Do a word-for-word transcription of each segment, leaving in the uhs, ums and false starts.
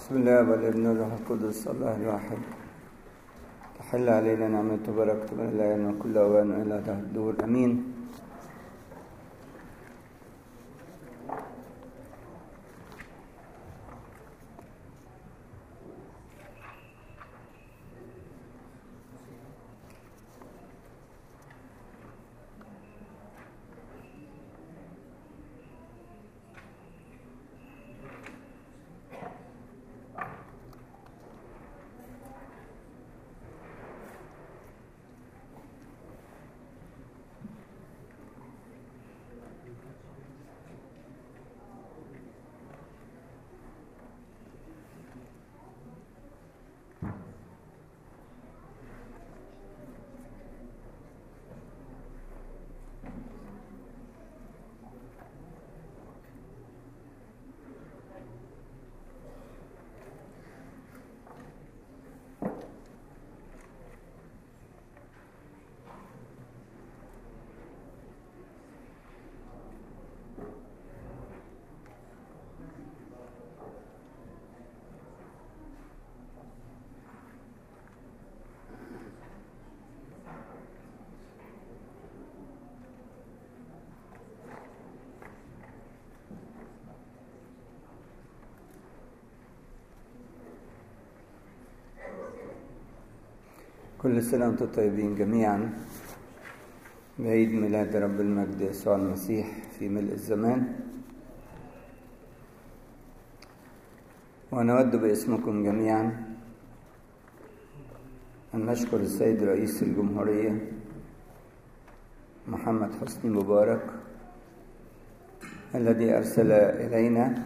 بسم الله والابن والروح القدس الله الواحد. تحل علينا نعمته وبركته من الآن وكل أوان إلى دهر الدور، أمين. كل سنة وانتم طيبين جميعا بعيد ميلاد رب المجد يسوع المسيح في ملء الزمان. ونود باسمكم جميعا أن نشكر السيد رئيس الجمهورية محمد حسني مبارك الذي أرسل إلينا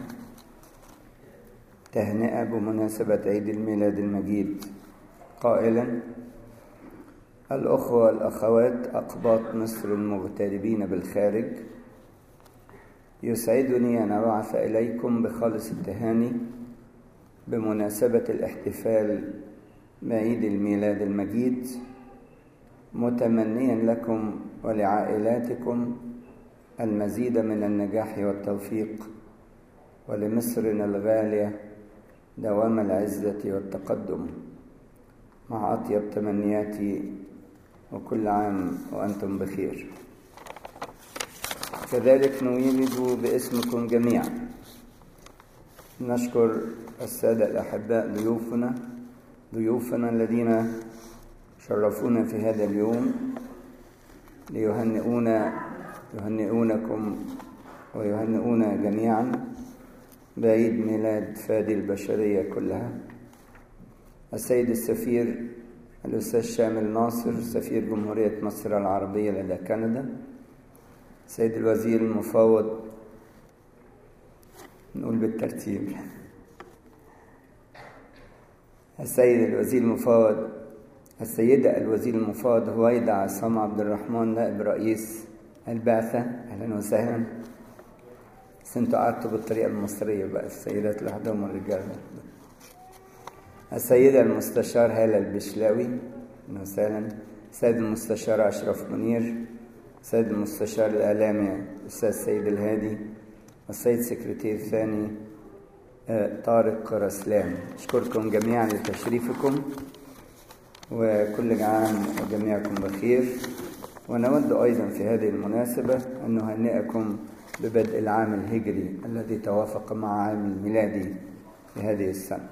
تهنئة بمناسبة عيد الميلاد المجيد قائلا: الأخوة والأخوات أقباط مصر المغتربين بالخارج، يسعدني أن أبعث إليكم بخالص التهاني بمناسبة الاحتفال بعيد الميلاد المجيد، متمنيا لكم ولعائلاتكم المزيد من النجاح والتوفيق، ولمصرنا الغالية دوام العزة والتقدم، مع أطيب تمنياتي وكل عام وأنتم بخير. كذلك نولد باسمكم جميعا نشكر السادة الأحباء ضيوفنا ضيوفنا الذين شرفونا في هذا اليوم ليهنئونا يهنئونكم ويهنئونا جميعا بعيد ميلاد فادي البشرية كلها: السيد السفير الأستاذ شامل ناصر سفير جمهورية مصر العربية لدى كندا، السيد الوزير المفوض، نقول بالترتيب، السيد الوزير المفوض السيدة الوزير المفوض هويدا عصام عبد الرحمن نائب رئيس البعثة، أهلا وسهلا. بس انتوا قعدتوا بالطريقة المصرية بقى، السيدات لوحدهم والرجال لوحدهم. السيدة المستشار هالة البشلاوي، أهلا وسهلا. السيد المستشار أشرف منير، السيد المستشار الإعلامي الأستاذ سيد الهادي، والسيد سكرتير ثاني طارق رسلان. أشكركم جميعا لتشريفكم وكل عام وجميعكم بخير. ونود أيضا في هذه المناسبة أن نهنئكم ببدء العام الهجري الذي توافق مع عام الميلادي في هذه السنة.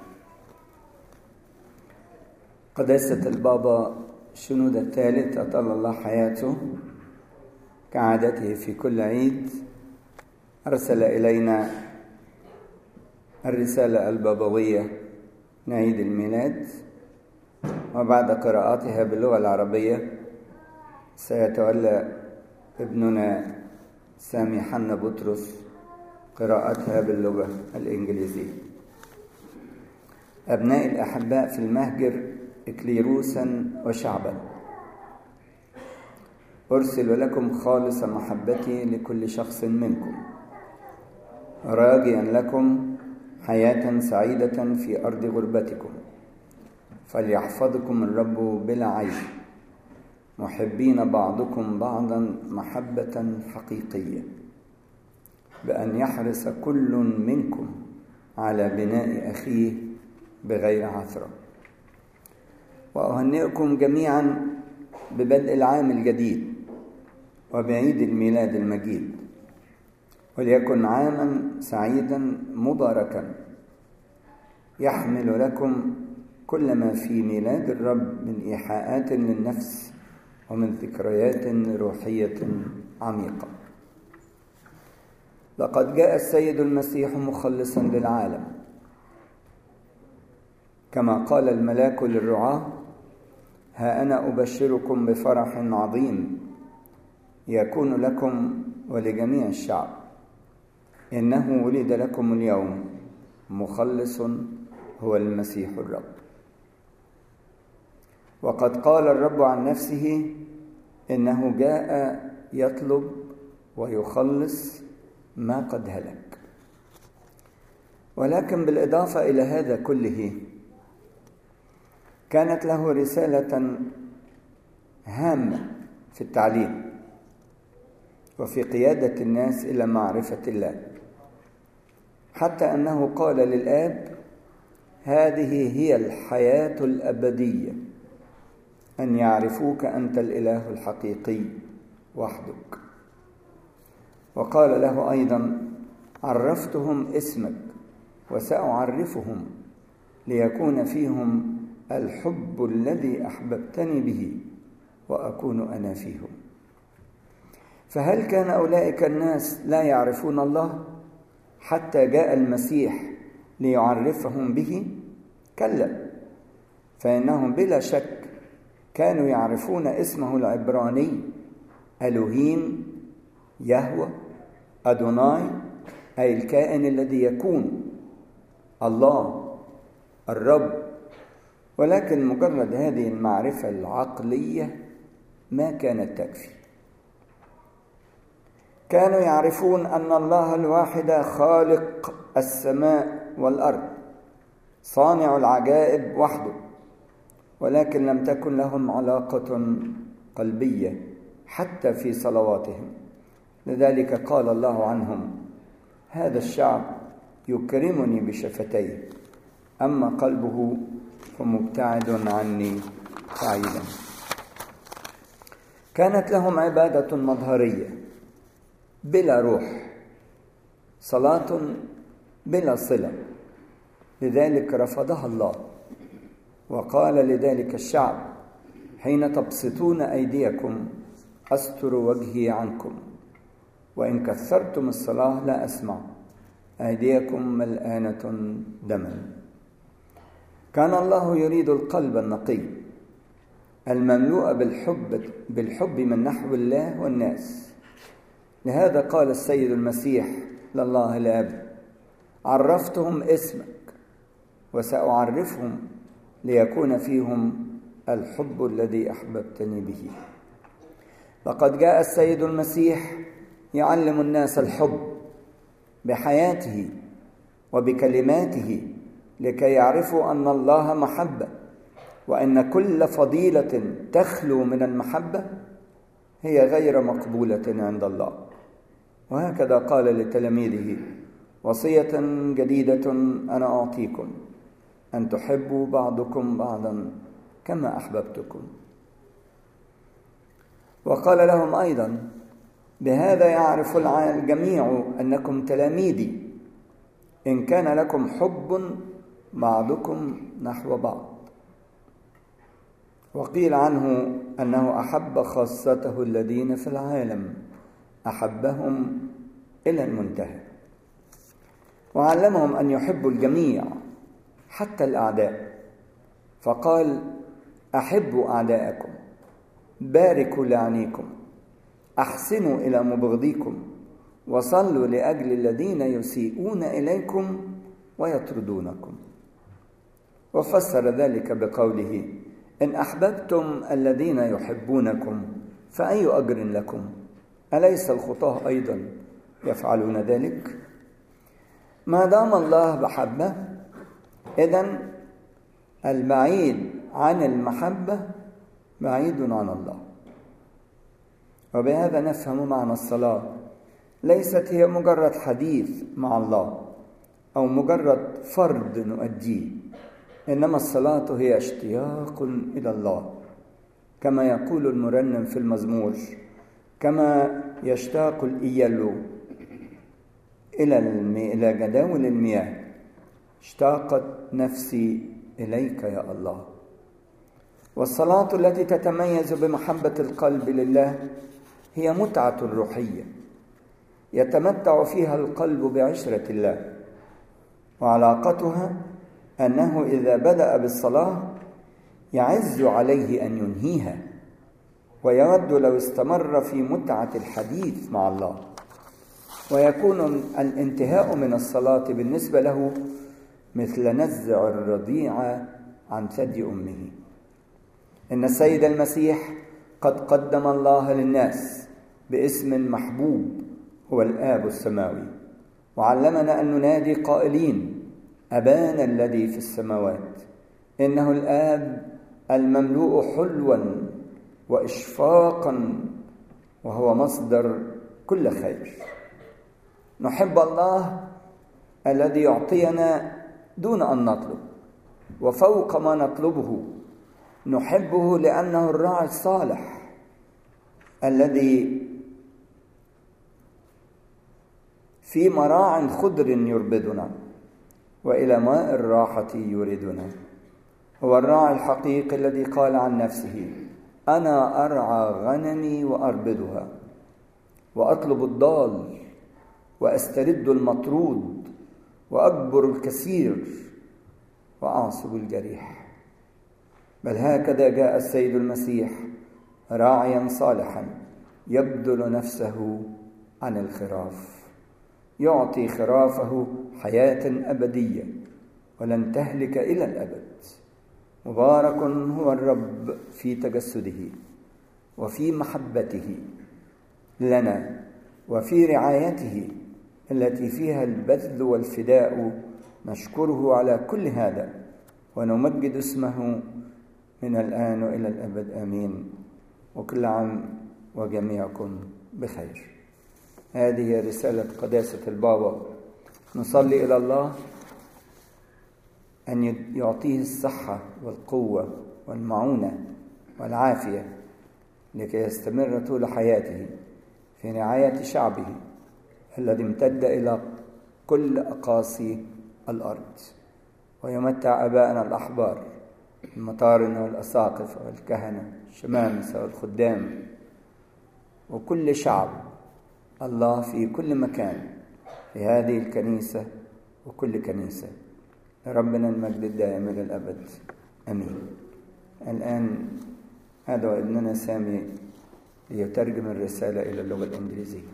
قداسة البابا شنودة الثالث أطال الله حياته كعادته في كل عيد أرسل إلينا الرسالة البابوية نعيد الميلاد، وبعد قراءاتها باللغة العربية سيتولى ابننا سامي حنا بطرس قراءتها باللغة الإنجليزية. أبناء الأحباء في المهجر إكليروسا وشعبا، أرسل لكم خالص محبتي لكل شخص منكم، راجيا لكم حياة سعيدة في أرض غربتكم، فليحفظكم الرب بلا عيب، محبين بعضكم بعضا محبة حقيقية، بأن يحرص كل منكم على بناء أخيه بغير عثرة. وأهنئكم جميعا ببدء العام الجديد وبعيد الميلاد المجيد، وليكن عاما سعيدا مباركا يحمل لكم كل ما في ميلاد الرب من إيحاءات للنفس ومن ذكريات روحية عميقة. لقد جاء السيد المسيح مخلصا للعالم، كما قال الملاك للرعاة: ها أنا أبشركم بفرح عظيم يكون لكم ولجميع الشعب، إنه ولد لكم اليوم مخلص هو المسيح الرب. وقد قال الرب عن نفسه إنه جاء يطلب ويخلص ما قد هلك. ولكن بالإضافة إلى هذا كله كانت له رسالة هامة في التعليم وفي قيادة الناس إلى معرفة الله، حتى أنه قال للآب: هذه هي الحياة الأبدية، أن يعرفوك أنت الإله الحقيقي وحدك. وقال له أيضا: عرفتهم اسمك وسأعرفهم ليكون فيهم الحب الذي أحببتني به وأكون أنا فيهم. فهل كان أولئك الناس لا يعرفون الله حتى جاء المسيح ليعرفهم به؟ كلا، فإنهم بلا شك كانوا يعرفون اسمه العبراني ألوهيم، يهوه، أدوناي، أي الكائن الذي يكون، الله، الرب. ولكن مجرد هذه المعرفة العقلية ما كانت تكفي. كانوا يعرفون أن الله الواحد خالق السماء والأرض، صانع العجائب وحده، ولكن لم تكن لهم علاقة قلبية حتى في صلواتهم. لذلك قال الله عنهم: هذا الشعب يكرمني بشفتيه، أما قلبه فمبتعد عني بعيدا. كانت لهم عبادة مظهرية بلا روح، صلاة بلا صلة، لذلك رفضها الله وقال لذلك الشعب: حين تبسطون أيديكم أستر وجهي عنكم، وإن كثرتم الصلاة لا أسمع، أيديكم ملآنة دما. كان الله يريد القلب النقي المملوء بالحب بالحب من نحو الله والناس. لهذا قال السيد المسيح لله الآب: عرفتهم اسمك وسأعرفهم ليكون فيهم الحب الذي أحببتني به. لقد جاء السيد المسيح يعلم الناس الحب بحياته وبكلماته لكي يعرفوا أن الله محبة، وأن كل فضيلة تخلو من المحبة هي غير مقبولة عند الله. وهكذا قال لتلاميذه: وصية جديدة أنا أعطيكم، أن تحبوا بعضكم بعضا كما أحببتكم. وقال لهم أيضا: بهذا يعرف الجميع أنكم تلاميذي، إن كان لكم حب بعضكم نحو بعض. وقيل عنه أنه أحب خاصته الذين في العالم، أحبهم إلى المنتهى. وعلمهم أن يحبوا الجميع حتى الأعداء، فقال: أحبوا أعداءكم، باركوا لعنيكم، أحسنوا إلى مبغضيكم، وصلوا لأجل الذين يسيئون إليكم ويطردونكم. وفسر ذلك بقوله: إن أحببتم الذين يحبونكم فأي أجر لكم؟ أليس الخطاة أيضا يفعلون ذلك؟ ما دام الله محبة، إذن البعيد عن المحبة بعيد عن الله. وبهذا نفهم معنى الصلاة، ليست هي مجرد حديث مع الله أو مجرد فرض نؤديه، إنما الصلاة هي اشتياق إلى الله، كما يقول المرنم في المزمور: كما يشتاق الإيل إلى المي... إلى جداول المياه، اشتاقت نفسي إليك يا الله. والصلاة التي تتميز بمحبة القلب لله هي متعة روحية يتمتع فيها القلب بعشرة الله، وعلاقتها أنه إذا بدأ بالصلاة يعز عليه أن ينهيها، ويود لو استمر في متعة الحديث مع الله، ويكون الانتهاء من الصلاة بالنسبة له مثل نزع الرضيع عن ثدي أمه. إن السيد المسيح قد قدم الله للناس باسم محبوب هو الآب السماوي، وعلمنا أن ننادي قائلين: أبانا الذي في السماوات. إنه الآب المملوء حلوا وإشفاقا، وهو مصدر كل خير. نحب الله الذي يعطينا دون أن نطلب وفوق ما نطلبه. نحبه لأنه الراعي الصالح الذي في مراع خضر يربدنا وإلى ماء الراحة يوردنا. هو الراعي الحقيقي الذي قال عن نفسه: أنا أرعى غنمي وأربدها، وأطلب الضال وأسترد المطرود، وأجبر الكثير وأعصب الجريح. بل هكذا جاء السيد المسيح راعيا صالحا يبذل نفسه عن الخراف، يعطي خرافه حياة أبدية ولن تهلك إلى الأبد. مبارك هو الرب في تجسده وفي محبته لنا وفي رعايته التي فيها البذل والفداء. نشكره على كل هذا ونمجد اسمه من الآن وإلى الأبد، آمين. وكل عام وجميعكم بخير. هذه رسالة قداسة البابا. نصلي إلى الله أن يعطيه الصحة والقوة والمعونة والعافية لكي يستمر طول حياته في رعاية شعبه الذي امتد إلى كل أقاصي الأرض، ويمتع أباءنا الأحبار المطارنة والأساقفة والكهنة الشمامسة والخدام وكل شعب الله في كل مكان في هذه الكنيسة وكل كنيسة. ربنا المجد الدائم إلى الأبد، آمين. الآن أدعو ابننا سامي ليترجم الرسالة إلى اللغة الإنجليزية.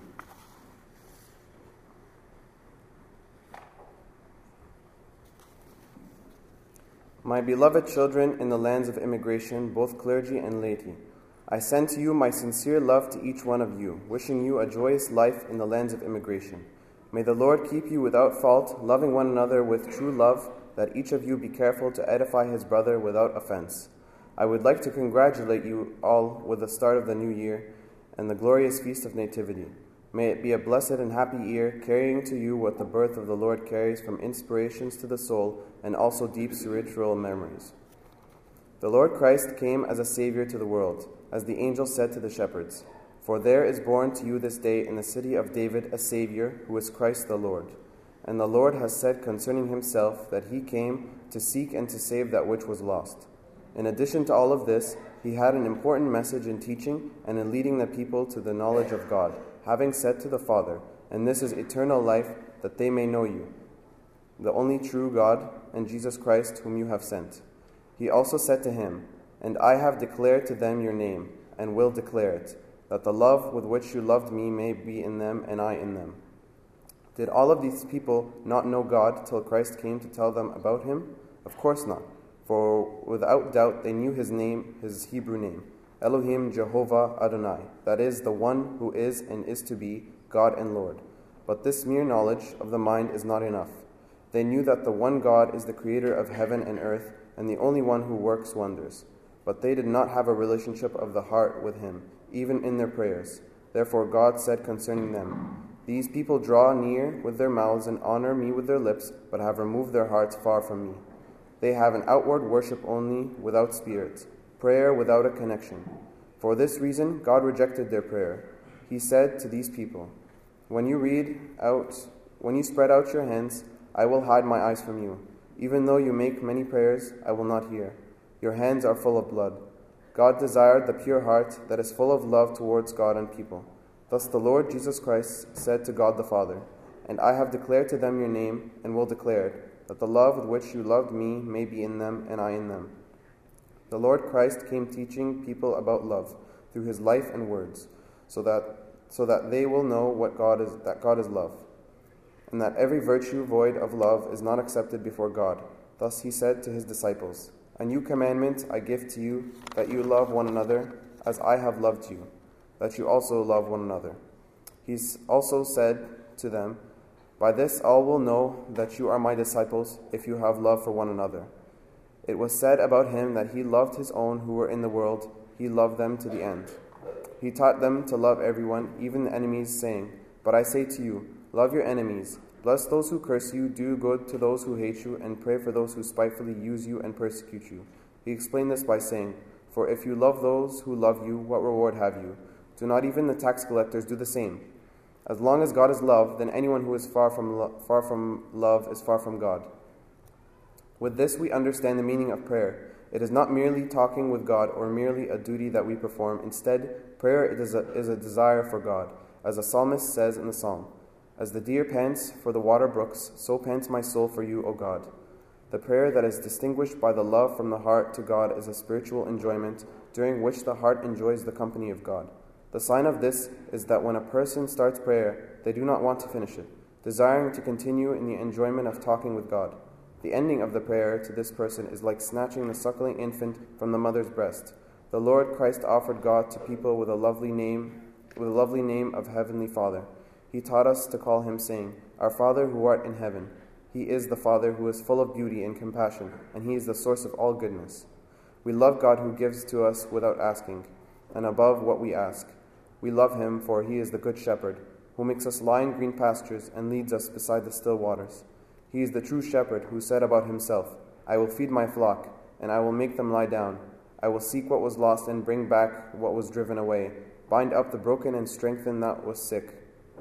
My beloved children in the lands of immigration, both clergy and laity, I send to you my sincere love to each one of you, wishing you a joyous life in the lands of immigration. May the Lord keep you without fault, loving one another with true love, that each of you be careful to edify his brother without offense. I would like to congratulate you all with the start of the new year and the glorious feast of Nativity. May it be a blessed and happy year, carrying to you what the birth of the Lord carries from inspirations to the soul and also deep spiritual memories. The Lord Christ came as a Savior to the world, as the angel said to the shepherds, "For there is born to you this day in the city of David a Savior, who is Christ the Lord. And the Lord has said concerning himself that he came to seek and to save that which was lost." In addition to all of this, he had an important message in teaching and in leading the people to the knowledge of God, having said to the Father, "And this is eternal life, that they may know you, the only true God, and Jesus Christ whom you have sent." He also said to him, "And I have declared to them your name, and will declare it, that the love with which you loved me may be in them, and I in them." Did all of these people not know God till Christ came to tell them about him? Of course not, for without doubt they knew his name, his Hebrew name, Elohim Jehovah Adonai, that is, the one who is and is to be, God and Lord. But this mere knowledge of the mind is not enough. They knew that the one God is the creator of heaven and earth, and the only one who works wonders. But they did not have a relationship of the heart with him, even in their prayers. Therefore God said concerning them, "These people draw near with their mouths and honor me with their lips, but have removed their hearts far from me. They have an outward worship only, without spirit, prayer without a connection. For this reason, God rejected their prayer. He said to these people, When you read out, when you spread out your hands, I will hide my eyes from you. Even though you make many prayers, I will not hear. Your hands are full of blood. God desired the pure heart that is full of love towards God and people. Thus the Lord Jesus Christ said to God the Father, And I have declared to them your name, and will declare it, that the love with which you loved me may be in them, and I in them. The Lord Christ came teaching people about love through his life and words, so that so that they will know what God is that God is love, and that every virtue void of love is not accepted before God. Thus he said to his disciples, A new commandment I give to you, that you love one another as I have loved you, that you also love one another. He also said to them, By this all will know that you are my disciples, if you have love for one another. It was said about him that he loved his own who were in the world, he loved them to the end. He taught them to love everyone, even the enemies, saying, But I say to you, love your enemies, bless those who curse you, do good to those who hate you, and pray for those who spitefully use you and persecute you. He explained this by saying, For if you love those who love you, what reward have you? Do not even the tax collectors do the same? As long as God is love, then anyone who is far from lo- far from love is far from God. With this we understand the meaning of prayer. It is not merely talking with God or merely a duty that we perform. Instead, prayer is a, is a desire for God, as the psalmist says in the psalm, As the deer pants for the water brooks, so pants my soul for you, O God. The prayer that is distinguished by the love from the heart to God is a spiritual enjoyment, during which the heart enjoys the company of God. The sign of this is that when a person starts prayer, they do not want to finish it, desiring to continue in the enjoyment of talking with God. The ending of the prayer to this person is like snatching the suckling infant from the mother's breast. The Lord Christ offered God to people with a lovely name, with a lovely name of Heavenly Father. He taught us to call him, saying, Our Father who art in heaven. He is the Father who is full of beauty and compassion, and he is the source of all goodness. We love God who gives to us without asking, and above what we ask. We love him, for he is the good shepherd, who makes us lie in green pastures and leads us beside the still waters. He is the true shepherd who said about himself, I will feed my flock, and I will make them lie down. I will seek what was lost and bring back what was driven away, bind up the broken and strengthen that was sick.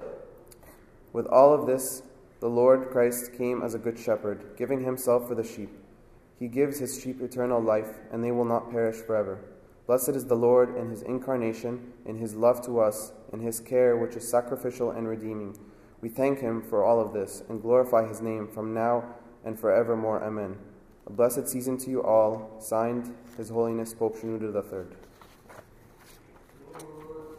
With all of this, the Lord Christ came as a good shepherd, giving himself for the sheep. He gives his sheep eternal life, and they will not perish forever. Blessed is the Lord in his incarnation, in his love to us, in his care which is sacrificial and redeeming. We thank him for all of this, and glorify his name from now and forevermore. Amen. A blessed season to you all. Signed, His Holiness Pope Shenouda the Third.